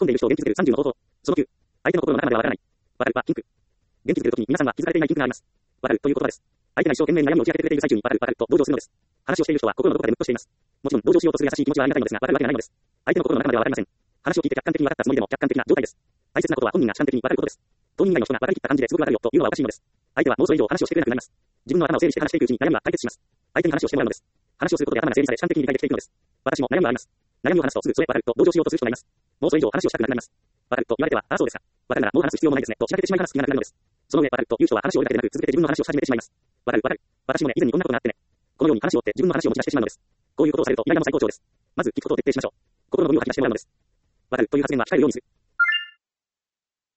込んでいる人を元気づける30の方法。その9。相手の心の中まではわからない。わかるは、ピンク。元気づけるときに皆さんは気づかれていないピンクがあります。わかるという言葉です。相手が一生懸命に悩みを打ち明けてくれている最中にわかると同情するのです。話をしている人は心のどこかでムッとしています。もちろん同情しようとする優しい気持ちはありがたいのですが、わかるわけがないのです。相手の心の中まではわかりません。話を聞いて客観的に分かったつもりでも客観的な状態です。大切なことは本人が主観的に分かることです。当人以外の人が分かりきった感じですごく分かるよというのはおかしいのです。相手はもうそれ以上話をしてくれなくなります。自分の頭を整理して話していくうちに悩みは解決します。相手に話をしてもらうのです。話をすることで頭が整理され主観的に理解できていくのです。私も悩みはあります。悩みを話すとすぐそれ分かると同情しようとする人がいます。もうそれ以上話をしたくなくなります。分かると言われては、ああそうですか。分かるならもう話す必要もないですねとしらけてしまい話す気がなくなるのです。その上分かるという人は話を折りかけでなく続けて自分の話をし始めてしまいます。分かる分かる。私もね以前にこんなことがあってね。このように話を追って自分の話を持ち出してしまうのです。こういうことをされるとイライラも最高潮です。まず聞くことを徹底しましょう。心のゴミを吐き出してもらうのです。分かるという発言は控えるようにする。